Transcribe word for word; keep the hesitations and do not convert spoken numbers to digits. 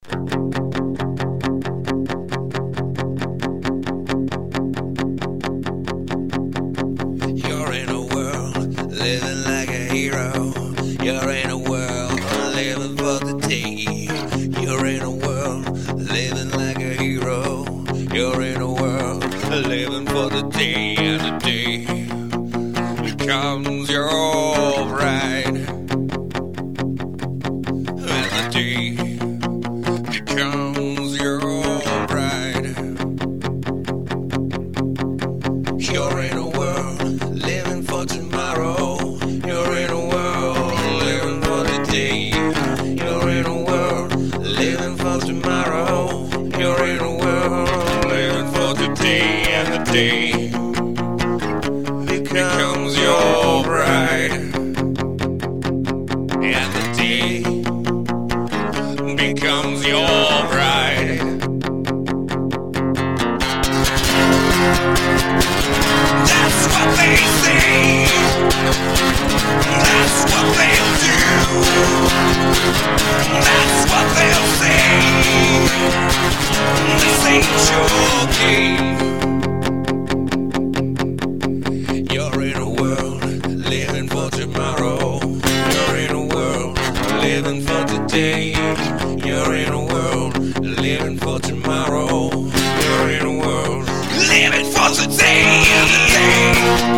You're in a world living like a hero. You're in a world living for the day. You're in a world living like a hero. You're in a world living for the day, and the day becomes your bride. And the day becomes your bride. You're in a world living for tomorrow. You're in a world living for the day. You're in a world living for tomorrow. You're in a world living for the day, and the day becomes your bride. And the day becomes your bride. That's what they say. That's what they'll do. That's what they'll say. This ain't your game. You're in a world living for tomorrow. You're in a world living for today. You're in a world living for tomorrow. You're in a world living for today and the day.